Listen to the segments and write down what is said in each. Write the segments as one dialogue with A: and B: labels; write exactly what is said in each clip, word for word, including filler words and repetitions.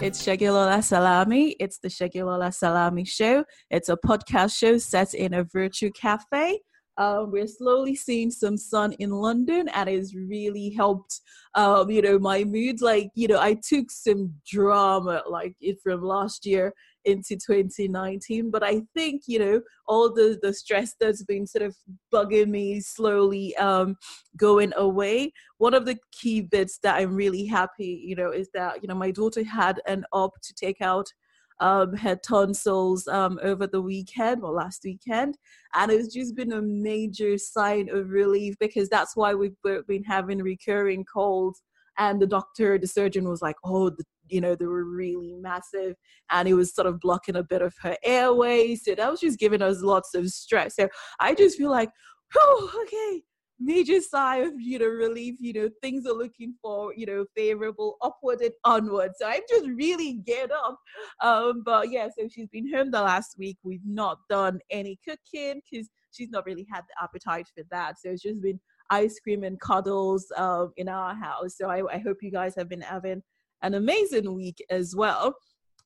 A: It's Segilola Salami. It's the Segilola Salami Show. It's a podcast show set in a virtual cafe. Uh, we're slowly seeing some sun in London, and it's really helped, um, you know, my mood. Like, you know, I took some drama, like it from last year into twenty nineteen, but I think, you know, all the the stress that's been sort of bugging me slowly um going away. One of the key bits that I'm really happy, you know, is that, you know, my daughter had an op to take out um her tonsils um over the weekend or last weekend, and it's just been a major sign of relief, because that's why we've been having recurring colds. And the doctor, the surgeon was like, oh, the, you know, they were really massive, and it was sort of blocking a bit of her airways. So that was just giving us lots of stress. So I just feel like, oh, okay, major sigh of, you know, relief. You know, things are looking for, you know, favorable upward and onward. So I'm just really geared up. Um, but yeah, so she's been home the last week. We've not done any cooking because she's not really had the appetite for that. So it's just been ice cream and cuddles um, in our house. So I, I hope you guys have been having an amazing week as well.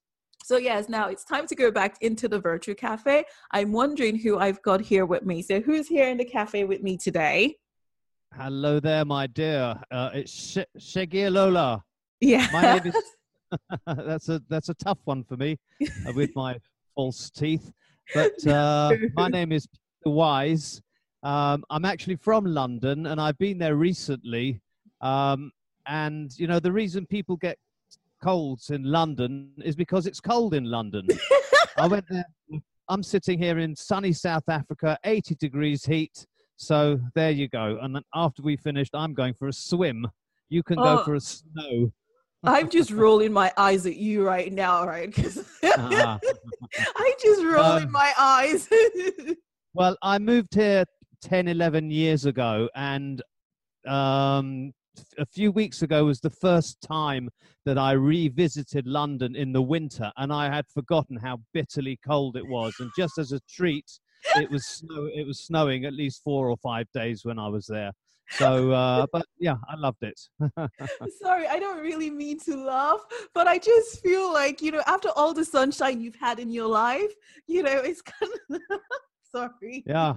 A: So yes, now it's time to go back into the virtual cafe. I'm wondering who I've got here with me. So who's here in the cafe with me today?
B: Hello there, my dear. Uh, it's Sh- Segilola.
A: Yeah.
B: My name is. that's a that's a tough one for me uh, with my false teeth. But uh, my name is Peter Wise. Um, I'm actually from London, and I've been there recently. Um, and, you know, the reason people get colds in London is because it's cold in London. I went there. I'm sitting here in sunny South Africa, eighty degrees heat. So there you go. And then after we finished, I'm going for a swim. You can
A: oh,
B: go for a snow.
A: I'm just rolling my eyes at you right now, right? Because
B: ah.
A: I'm just rolling
B: um,
A: my eyes.
B: Well, I moved here ten, eleven years ago, and um, a few weeks ago was the first time that I revisited London in the winter, and I had forgotten how bitterly cold it was. And just as a treat, it was snow, it was snowing at least four or five days when I was there. So, uh, but yeah, I loved it.
A: Sorry, I don't really mean to laugh, but I just feel like, you know, after all the sunshine you've had in your life, you know, it's kind of sorry.
B: Yeah.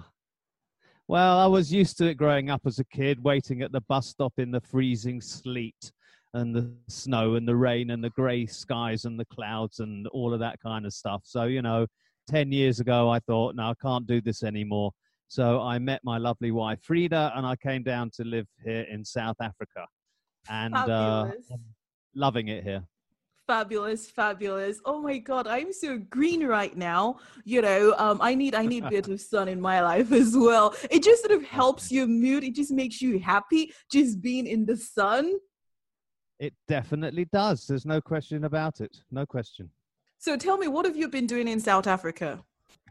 B: Well, I was used to it growing up as a kid, waiting at the bus stop in the freezing sleet and the snow and the rain and the grey skies and the clouds and all of that kind of stuff. So, you know, ten years ago, I thought, no, I can't do this anymore. So I met my lovely wife, Frida, and I came down to live here in South Africa. And uh, I'm loving it here.
A: Fabulous, fabulous. Oh my God, I'm so green right now. You know, um, I need I need a bit of sun in my life as well. It just sort of helps your mood. It just makes you happy just being in the sun.
B: It definitely does. There's no question about it. No question.
A: So tell me, what have you been doing in South Africa?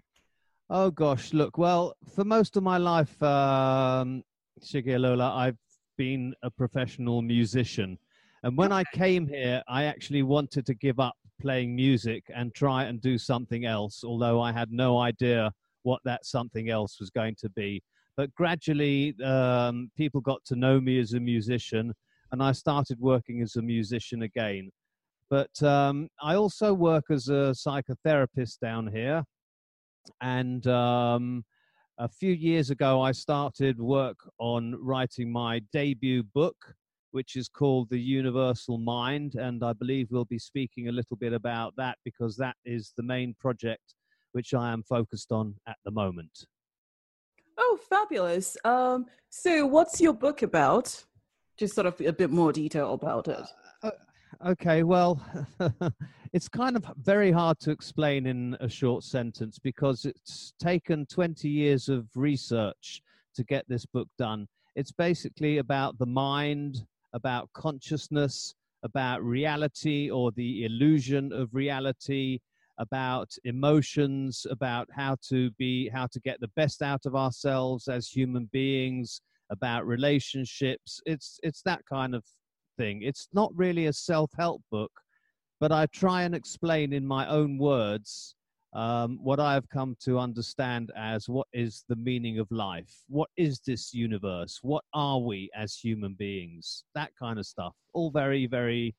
B: Oh gosh, look, well, for most of my life, um, Segilola, I've been a professional musician. And when I came here, I actually wanted to give up playing music and try and do something else, although I had no idea what that something else was going to be. But gradually, um, people got to know me as a musician, and I started working as a musician again. But um, I also work as a psychotherapist down here. And um, a few years ago, I started work on writing my debut book, which is called The Universal Mind. And I believe we'll be speaking a little bit about that, because that is the main project which I am focused on at the moment.
A: Oh, fabulous. Um, so what's your book about? Just sort of a bit more detail about it.
B: Uh, okay, well, it's kind of very hard to explain in a short sentence, because it's taken twenty years of research to get this book done. It's basically about the mind, about consciousness, about reality or the illusion of reality, about emotions, about how to be, how to get the best out of ourselves as human beings, about relationships. It's it's that kind of thing. It's not really a self-help book, but I try and explain in my own words um, what I have come to understand as what is the meaning of life. What is this universe? What are we as human beings? That kind of stuff. All very, very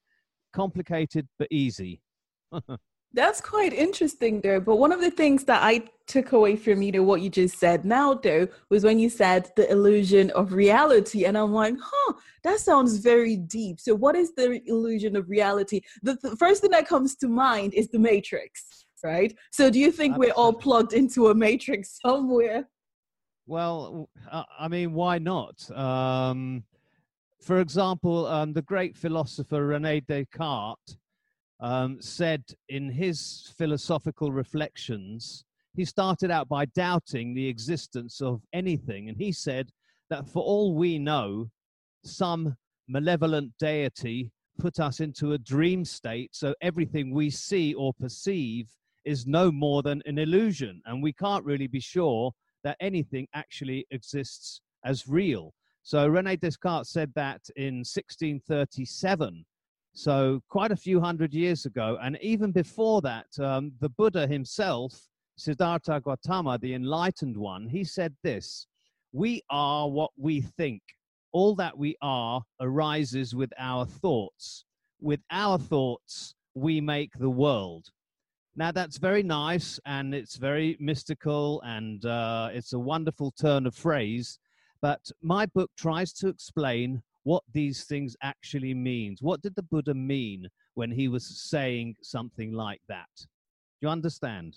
B: complicated but easy.
A: That's quite interesting, though. But one of the things that I took away from, you know, what you just said now, though, was when you said the illusion of reality. And I'm like, huh, that sounds very deep. So what is the illusion of reality? The, the first thing that comes to mind is the Matrix, right? So do you think Absolutely. We're all plugged into a Matrix somewhere?
B: Well, I mean, why not? Um, for example, um, the great philosopher René Descartes Um, said in his philosophical reflections, he started out by doubting the existence of anything. And he said that for all we know, some malevolent deity put us into a dream state. So everything we see or perceive is no more than an illusion. And we can't really be sure that anything actually exists as real. So René Descartes said that in sixteen thirty-seven. So quite a few hundred years ago. And even before that, um, the Buddha himself, Siddhartha Gautama, the enlightened one, he said this: we are what we think. All that we are arises with our thoughts. With our thoughts, we make the world. Now, that's very nice, and it's very mystical, and uh, it's a wonderful turn of phrase. But my book tries to explain what these things actually means. What did the Buddha mean when he was saying something like that? Do you understand?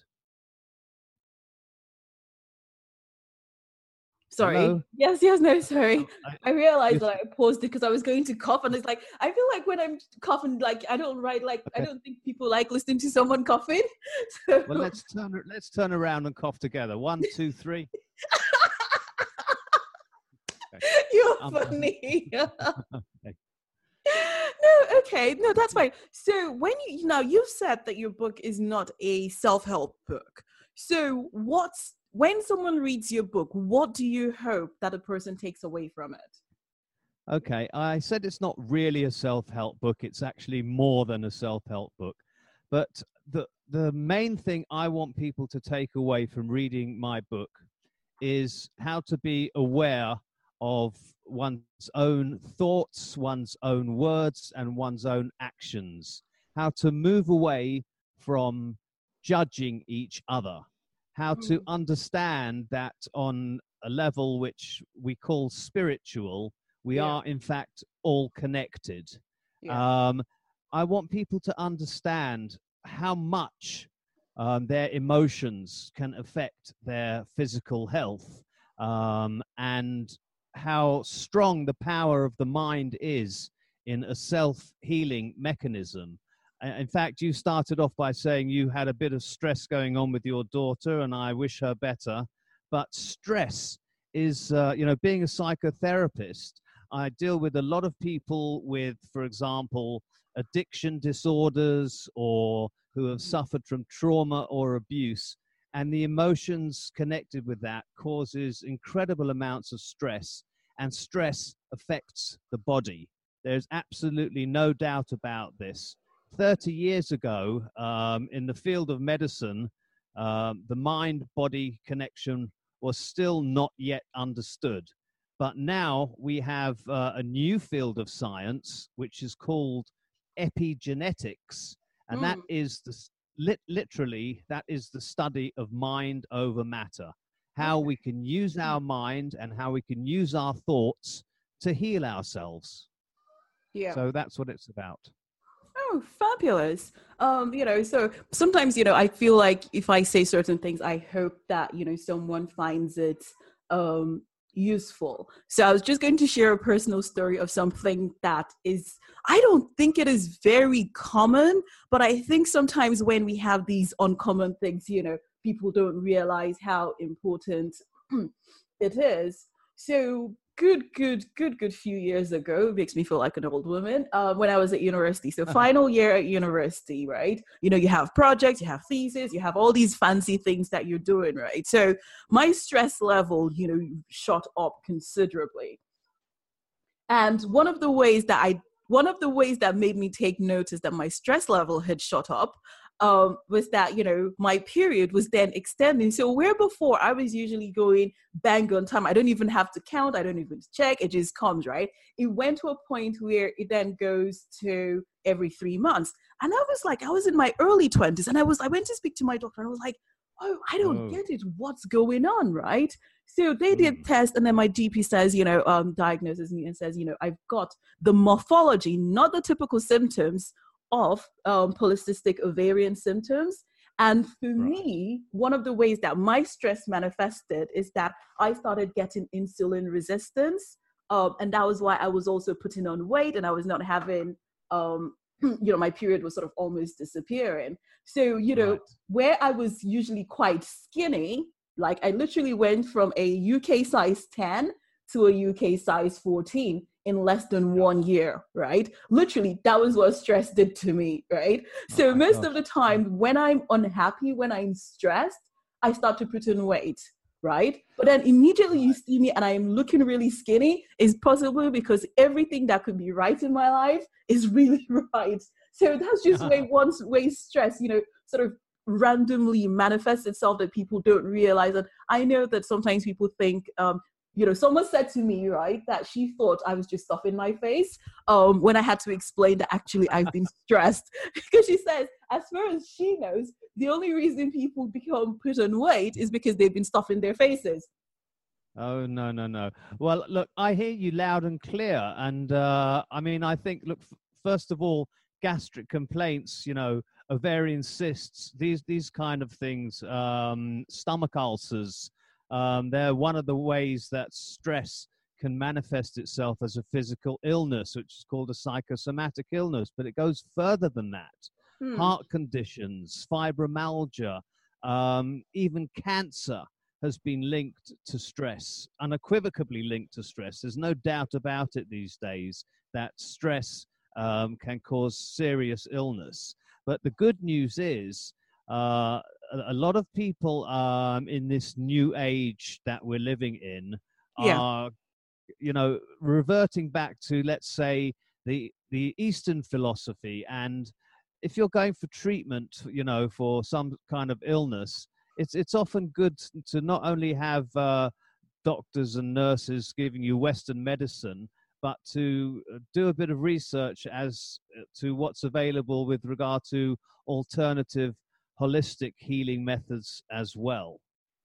A: Sorry.
B: Hello?
A: Yes, yes, no, sorry. Oh, I, I realized that I paused it because I was going to cough, and it's like, I feel like when I'm coughing, like I don't write, like okay. I don't think people like listening to someone coughing. So.
B: Well, let's turn let's turn around and cough together. One, two, three.
A: Okay. You're um, funny. Okay. No, okay, no, that's fine. So when you now you've said that your book is not a self-help book. So what's when someone reads your book, what do you hope that a person takes away from it?
B: Okay, I said it's not really a self-help book. It's actually more than a self-help book. But the the main thing I want people to take away from reading my book is how to be aware of one's own thoughts, one's own words, and one's own actions. How to move away from judging each other. How to understand that on a level which we call spiritual, we yeah. are in fact all connected. Yeah. Um, I want people to understand how much um, their emotions can affect their physical health, um, and how strong the power of the mind is in a self-healing mechanism. In fact, you started off by saying you had a bit of stress going on with your daughter, and I wish her better. But stress is, uh, you know, being a psychotherapist, I deal with a lot of people with, for example, addiction disorders or who have suffered from trauma or abuse. And the emotions connected with that causes incredible amounts of stress, and stress affects the body. There's absolutely no doubt about this. thirty years ago, um, in the field of medicine, um, the mind-body connection was still not yet understood. But now we have uh, a new field of science, which is called epigenetics. And mm. that is the, lit, literally, that is the study of mind over matter. How we can use our mind and how we can use our thoughts to heal ourselves. Yeah. So that's what it's about.
A: Oh, fabulous. Um, you know, so sometimes, you know, I feel like if I say certain things, I hope that, you know, someone finds it um, useful. So I was just going to share a personal story of something that is, I don't think it is very common, but I think sometimes when we have these uncommon things, you know, people don't realize how important it is. So good, good, good, good few years ago, it makes me feel like an old woman, uh, when I was at university. So final year at university, right? You know, you have projects, you have thesis, you have all these fancy things that you're doing, right? So my stress level, you know, shot up considerably. And one of the ways that I, one of the ways that made me take notice that my stress level had shot up um, was that, you know, my period was then extending. So where before I was usually going bang on time, I don't even have to count, I don't even check, it just comes, right? It went to a point where it then goes to every three months. And I was like, I was in my early twenties, and I was, I went to speak to my doctor, and I was like, oh, I don't oh. get it. What's going on, right? So they did mm. test, and then my G P says, you know, um, diagnoses me and says, you know, I've got the morphology, not the typical symptoms of um, polycystic ovarian symptoms. And for right. me, one of the ways that my stress manifested is that I started getting insulin resistance. Um, and that was why I was also putting on weight, and I was not having, um, you know, my period was sort of almost disappearing. So, you know, right. where I was usually quite skinny, like I literally went from a U K size ten to a U K size fourteen in less than one year, right? Literally, that was what stress did to me, right? So oh most gosh. of the time when I'm unhappy, when I'm stressed, I start to put on weight, right? But then immediately you see me and I'm looking really skinny, is possibly because everything that could be right in my life is really right. So that's just way one way stress, you know, sort of randomly manifests itself that people don't realize. And I know that sometimes people think, um, you know, someone said to me, right, that she thought I was just stuffing my face um, when I had to explain that actually I've been stressed. Because she says, as far as she knows, the only reason people become put on weight is because they've been stuffing their faces.
B: Oh, no, no, no. Well, look, I hear you loud and clear. And uh, I mean, I think, look, f- first of all, gastric complaints, you know, ovarian cysts, these, these kind of things, um, stomach ulcers, Um, they're one of the ways that stress can manifest itself as a physical illness, which is called a psychosomatic illness, but it goes further than that. Hmm. Heart conditions, fibromyalgia, um, even cancer has been linked to stress, unequivocally linked to stress. There's no doubt about it these days that stress um, can cause serious illness. But the good news is, uh, a lot of people um, in this new age that we're living in
A: yeah.
B: are, you know, reverting back to, let's say, the the Eastern philosophy. And if you're going for treatment, you know, for some kind of illness, it's it's often good to not only have uh, doctors and nurses giving you Western medicine, but to do a bit of research as to what's available with regard to alternative holistic healing methods as well.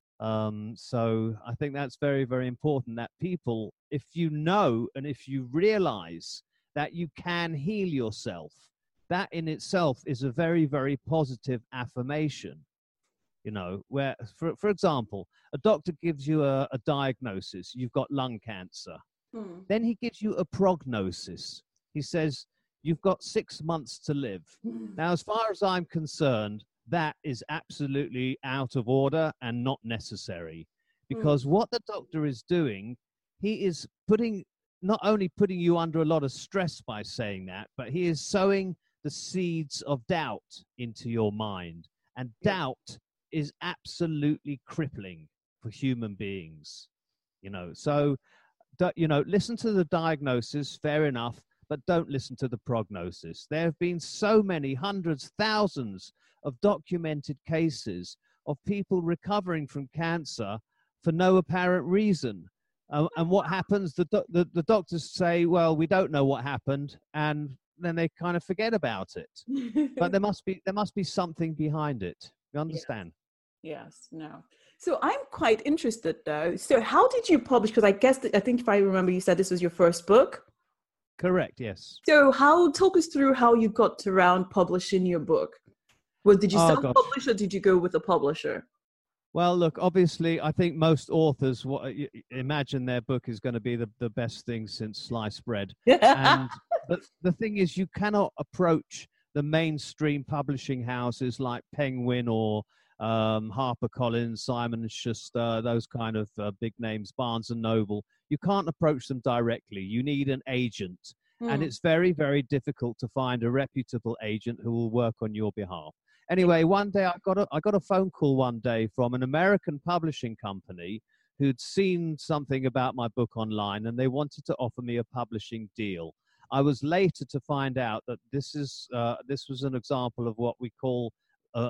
B: Um, so I think that's very, very important that people, if you know and if you realize that you can heal yourself, that in itself is a very, very positive affirmation. You know, where, for, for example, a doctor gives you a, a diagnosis, you've got lung cancer. Hmm. Then he gives you a prognosis. He says, you've got six months to live. Now, as far as I'm concerned, that is absolutely out of order and not necessary, because mm. what the doctor is doing, he is putting, not only putting you under a lot of stress by saying that, but he is sowing the seeds of doubt into your mind. And yeah. doubt is absolutely crippling for human beings, you know. So, you know, listen to the diagnosis, fair enough, but don't listen to the prognosis. There have been so many hundreds, thousands of documented cases of people recovering from cancer for no apparent reason. Uh, and what happens, the, do- the, the doctors say, well, we don't know what happened, and then they kind of forget about it. But there must be there must be something behind it. You understand?
A: Yes, yes no. So I'm quite interested, though. So how did you publish? Because I guess, that, I think if I remember, you said this was your first book?
B: Correct, yes.
A: So how, talk us through how you got around publishing your book. Well, did you oh, self-publish gosh. or did you go with a publisher?
B: Well, look, obviously, I think most authors what, imagine their book is going to be the, the best thing since sliced bread. And the, the thing is, you cannot approach the mainstream publishing houses like Penguin or um, HarperCollins, Simon and Schuster, those kind of uh, big names, Barnes and Noble. You can't approach them directly. You need an agent. Mm. And it's very, very difficult to find a reputable agent who will work on your behalf. Anyway, one day I got a, I got a phone call one day from an American publishing company who'd seen something about my book online, and they wanted to offer me a publishing deal. I was later to find out that this is uh, this was an example of what we call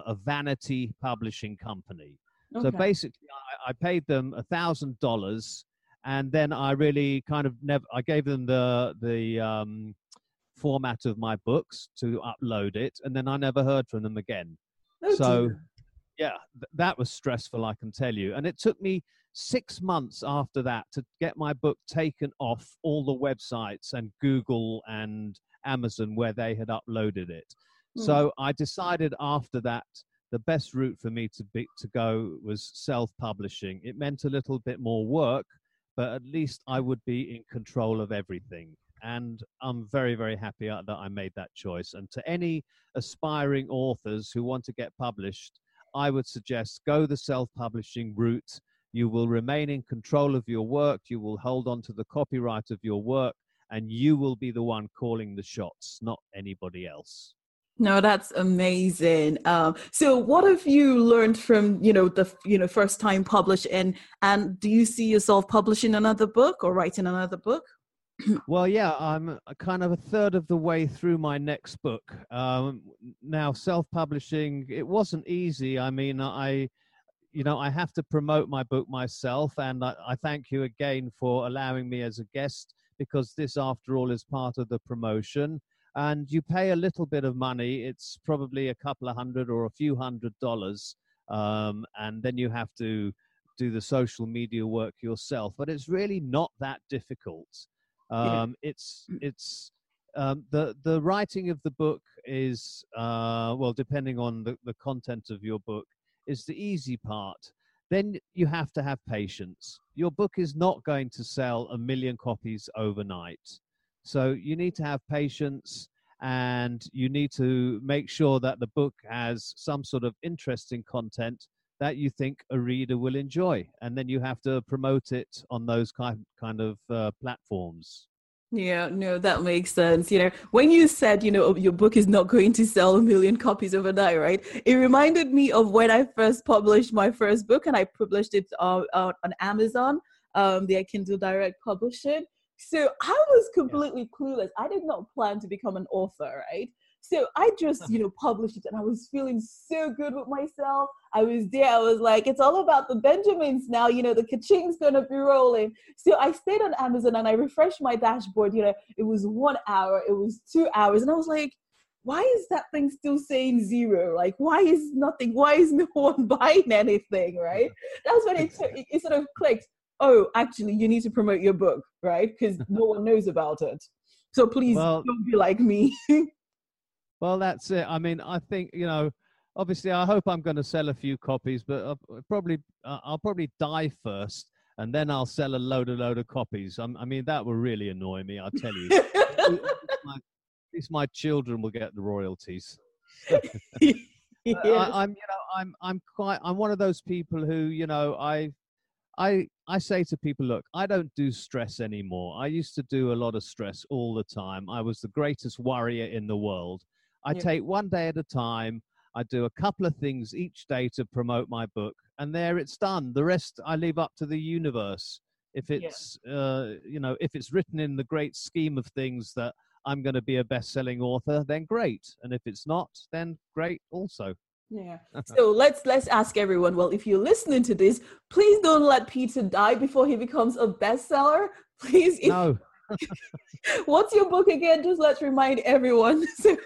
B: a vanity publishing company.
A: Okay.
B: So basically, I, I paid them a thousand dollars, and then I really kind of never. I gave them the the um, format of my books to upload it, and then I never heard from them again.
A: Oh,
B: So,
A: dear.
B: yeah, th- that was stressful, I can tell you. And it took me six months after that to get my book taken off all the websites and Google and Amazon where they had uploaded it.
A: Hmm.
B: So I decided after that the best route for me to be to go was self-publishing. It meant a little bit more work, but at least I would be in control of everything. And I'm very, very happy that I made that choice. And to any aspiring authors who want to get published, I would suggest go the self-publishing route. You will remain in control of your work. You will hold on to the copyright of your work, and you will be the one calling the shots, not anybody else.
A: No, that's amazing. Um, so what have you learned from, you know, the, you know, first time publishing, and do you see yourself publishing another book or writing another book?
B: Well, yeah, I'm kind of a third of the way through my next book. Um, now, self-publishing, it wasn't easy. I mean, I, you know, I have to promote my book myself, and I, I thank you again for allowing me as a guest, because this, after all, is part of the promotion. And you pay a little bit of money. It's probably a couple of hundred or a few hundred dollars. Um, and then you have to do the social media work yourself. But it's really not that difficult. Um, yeah. It's, it's, um, the, the writing of the book is, uh, well, depending on the, the content of your book, is the easy part. Then you have to have patience. Your book is not going to sell a million copies overnight. So you need to have patience, and you need to make sure that the book has some sort of interesting content that you think a reader will enjoy. And then you have to promote it on those kind, kind of uh, platforms.
A: Yeah, no, that makes sense. You know, when you said, you know, your book is not going to sell a million copies overnight, right? It reminded me of when I first published my first book, and I published it uh, uh, on Amazon, um, the Kindle Direct Publishing. So I was completely yeah. clueless. I did not plan to become an author, right? So I just, you know, published it, and I was feeling so good with myself. I was there. I was like, it's all about the Benjamins now. You know, the ka-ching's going to be rolling. So I stayed on Amazon, and I refreshed my dashboard. You know, it was one hour. It was two hours. And I was like, why is that thing still saying zero? Like, why is nothing? Why is no one buying anything, right? That's when it, it, it sort of clicked. Oh, actually, you need to promote your book, right? Because no one knows about it. So please well, don't be like me.
B: Well, that's it. I mean, I think, you know, obviously, I hope I'm going to sell a few copies, but I'll probably, uh, I'll probably die first, and then I'll sell a load, a load of copies. I'm, I mean, that will really annoy me, I'll tell you. At least my children will get the royalties. yeah. I, I'm, you know, I'm, I'm quite, I'm one of those people who, you know, I, I, I say to people, look, I don't do stress anymore. I used to do a lot of stress all the time. I was the greatest worrier in the world. I yeah. take one day at a time. I do a couple of things each day to promote my book, and there it's done. The rest I leave up to the universe. If it's, yeah. uh, you know, if it's written in the great scheme of things that I'm going to be a best-selling author, then great. And if it's not, then great also.
A: Yeah. So let's let's ask everyone. Well, if you're listening to this, please don't let Peter die before he becomes a bestseller. Please. If,
B: no.
A: What's your book again? Just let's remind everyone.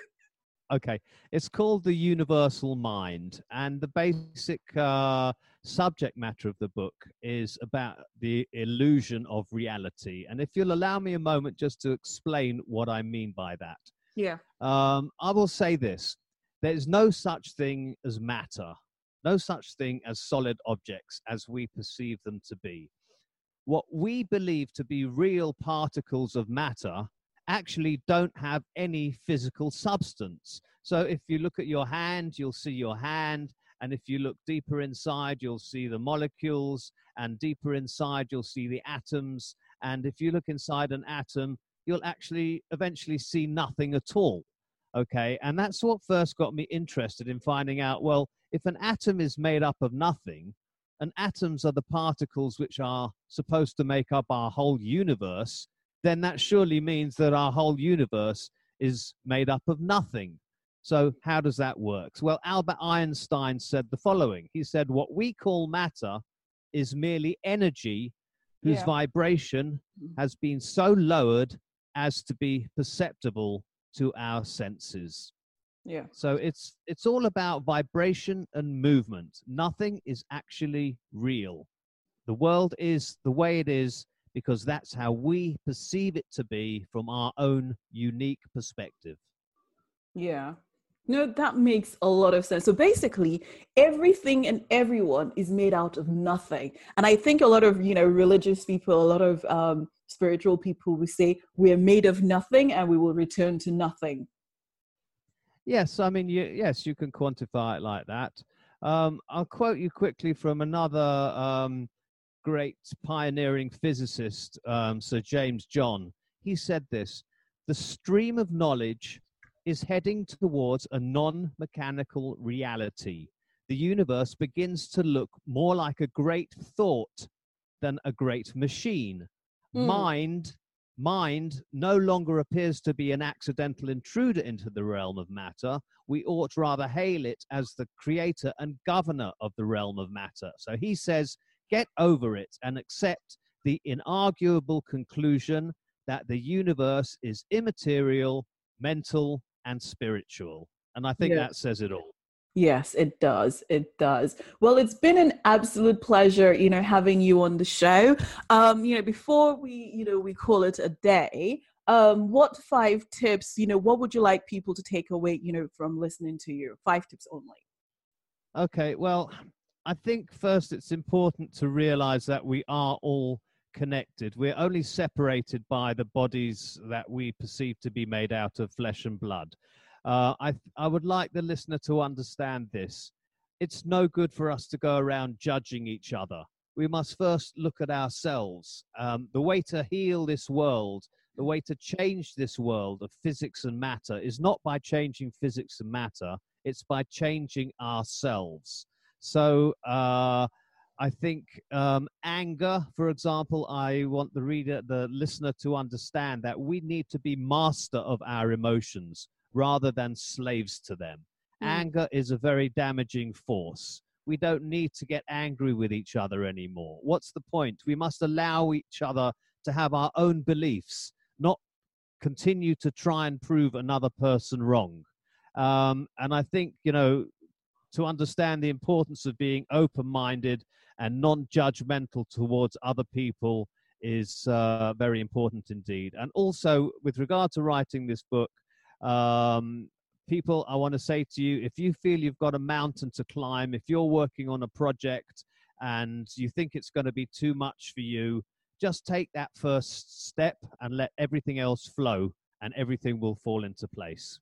B: Okay. It's called The Universal Mind, and the basic uh, subject matter of the book is about the illusion of reality. And if you'll allow me a moment just to explain what I mean by that.
A: Yeah.
B: Um, I will say this. There's no such thing as matter, no such thing as solid objects as we perceive them to be. What we believe to be real particles of matter actually don't have any physical substance. So if you look at your hand, you'll see your hand. And if you look deeper inside, you'll see the molecules. And deeper inside, you'll see the atoms. And if you look inside an atom, you'll actually eventually see nothing at all. Okay, and that's what first got me interested in finding out, well, if an atom is made up of nothing, and atoms are the particles which are supposed to make up our whole universe, then that surely means that our whole universe is made up of nothing. So how does that work? Well, Albert Einstein said the following. He said, what we call matter is merely energy whose
A: Yeah.
B: vibration has been so lowered as to be perceptible to our senses.
A: Yeah.
B: So it's it's all about vibration and movement. Nothing is actually real. The world is the way it is because that's how we perceive it to be from our own unique perspective.
A: Yeah. No, that makes a lot of sense. So basically, everything and everyone is made out of nothing. And I think a lot of, you know, religious people, a lot of um, spiritual people will say we're made of nothing and we will return to nothing.
B: Yes, I mean, you, yes, you can quantify it like that. Um, I'll quote you quickly from another um, great pioneering physicist, um, Sir James John. He said this: the stream of knowledge is heading towards a non-mechanical reality. The universe begins to look more like a great thought than a great machine. Mm. Mind, mind no longer appears to be an accidental intruder into the realm of matter. We ought rather hail it as the creator and governor of the realm of matter. So he says, get over it and accept the inarguable conclusion that the universe is immaterial, mental, and spiritual. And I think
A: Yeah.
B: that says it all.
A: Yes, it does. It does. Well, it's been an absolute pleasure, you know, having you on the show. Um, you know, before we, you know, we call it a day, um, what five tips, you know, what would you like people to take away, you know, from listening to you? Five tips only.
B: Okay, well, I think first it's important to realize that we are all connected. We're only separated by the bodies that we perceive to be made out of flesh and blood. Uh, I, I would like the listener to understand this. It's no good for us to go around judging each other. We must first look at ourselves. Um, the way to heal this world, the way to change this world of physics and matter is not by changing physics and matter, it's by changing ourselves. So, uh, I think um, anger, for example, I want the reader, the listener to understand that we need to be master of our emotions rather than slaves to them. Mm. Anger is a very damaging force. We don't need to get angry with each other anymore. What's the point? We must allow each other to have our own beliefs, not continue to try and prove another person wrong. Um, and I think, you know, to understand the importance of being open-minded and non-judgmental towards other people is uh, very important indeed. And also, with regard to writing this book, um, people, I want to say to you, if you feel you've got a mountain to climb, if you're working on a project and you think it's going to be too much for you, just take that first step and let everything else flow, and everything will fall into place.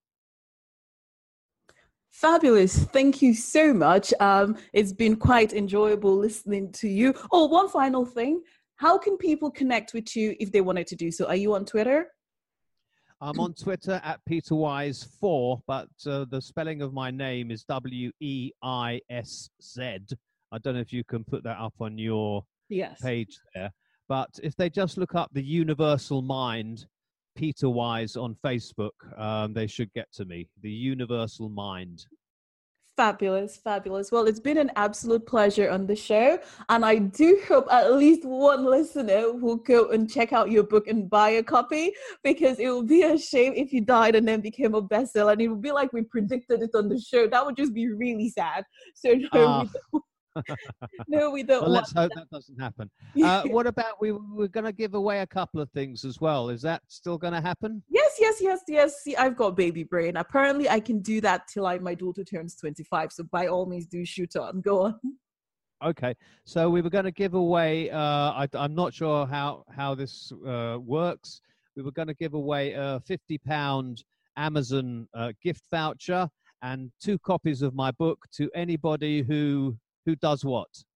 A: Fabulous. Thank you so much. Um, it's been quite enjoyable listening to you. Oh, one final thing. How can people connect with you if they wanted to do so? Are you on Twitter?
B: I'm on Twitter at Peter Wise four, but uh, the spelling of my name is W E I S Z. I don't know if you can put that up on your
A: yes.
B: page there. But if they just look up the Universal Mind, Peter Wise on Facebook, um, they should get to me. The Universal Mind.
A: Fabulous, fabulous. Well, it's been an absolute pleasure on the show. And I do hope at least one listener will go and check out your book and buy a copy, because it would be a shame if you died and then became a bestseller. And it would be like we predicted it on the show. That would just be really sad. So no, uh. we don't. No, we don't.
B: Well, let's hope
A: that.
B: that doesn't happen. Uh, what about we? We're going to give away a couple of things as well. Is that still going to happen?
A: Yes, yes, yes, yes. See, I've got baby brain. Apparently, I can do that till I, my daughter turns twenty-five. So by all means, do shoot on. Go on.
B: Okay. So we were going to give away. Uh, I, I'm not sure how how this uh, works. We were going to give away a fifty pound Amazon uh, gift voucher and two copies of my book to anybody who. Who does what?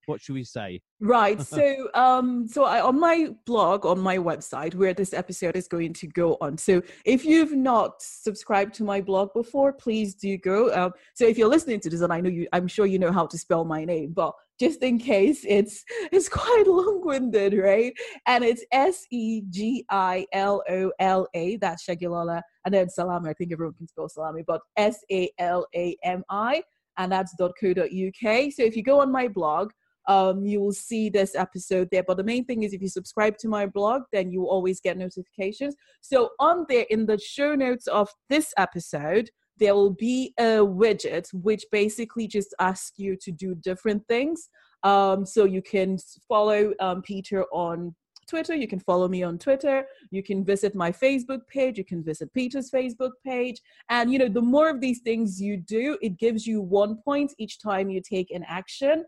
B: what should we say?
A: Right. So, um, so I, on my blog, on my website, where this episode is going to go on. So, if you've not subscribed to my blog before, please do go. Um, so, if you're listening to this, and I know you, I'm sure you know how to spell my name, but just in case, it's it's quite long-winded, right? And it's S E G I L O L A. That's Segilola, and then Salami. I think everyone can spell Salami, but S A L A M I, and that's .co.uk. So, if you go on my blog, Um, you will see this episode there. But the main thing is if you subscribe to my blog, then you will always get notifications. So on there in the show notes of this episode, there will be a widget which basically just asks you to do different things. Um, so you can follow um, Peter on Twitter. You can follow me on Twitter. You can visit my Facebook page. You can visit Peter's Facebook page. And, you know, the more of these things you do, it gives you one point each time you take an action.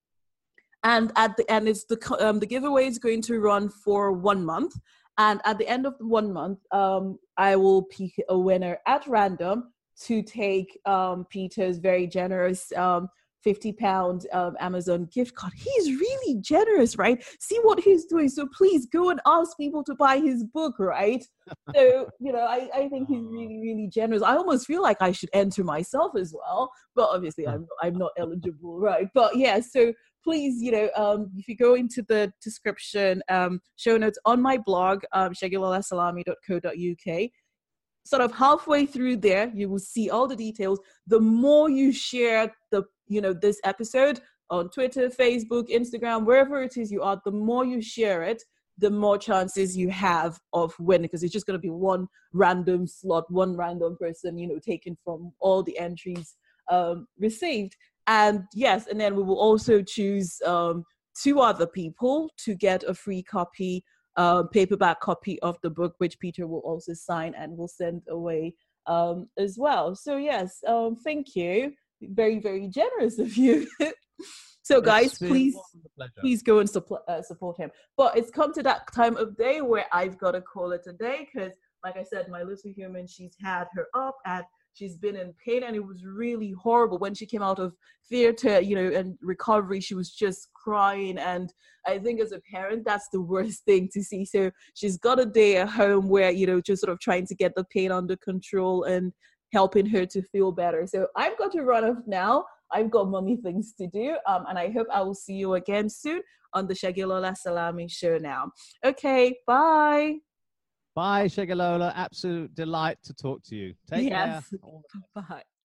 A: And at the end, it's the um, the giveaway is going to run for one month. And at the end of the one month, um, I will pick a winner at random to take um, Peter's very generous um, fifty pound um, Amazon gift card. He's really generous, right? See what he's doing. So please go and ask people to buy his book, right? So, you know, I, I think he's really, really generous. I almost feel like I should enter myself as well. But obviously, I'm, I'm not eligible, right? But yeah, so please, you know, um, if you go into the description, um, show notes on my blog, um, segilola salami dot co dot uk, sort of halfway through there, you will see all the details. The more you share the, you know, this episode on Twitter, Facebook, Instagram, wherever it is you are, the more you share it, the more chances you have of winning, because it's just going to be one random slot, one random person, you know, taken from all the entries um, received. And yes, and then we will also choose um, two other people to get a free copy, uh, paperback copy of the book, which Peter will also sign and will send away um, as well. So yes, um, thank you. Very, very generous of you. So guys, it's please, please go and support, uh, support him. But it's come to that time of day where I've got to call it a day because, like I said, my little human, she's had her up and she's been in pain, and it was really horrible. When she came out of theater, you know, and recovery, she was just crying. And I think as a parent, that's the worst thing to see. So she's got a day at home where, you know, just sort of trying to get the pain under control and helping her to feel better. So I've got to run off now. I've got mommy things to do. Um, and I hope I will see you again soon on the Segilola Salami show now. Okay, bye.
B: Bye, Segilola. Absolute delight to talk to you. Take
A: yes.
B: care.
A: Bye.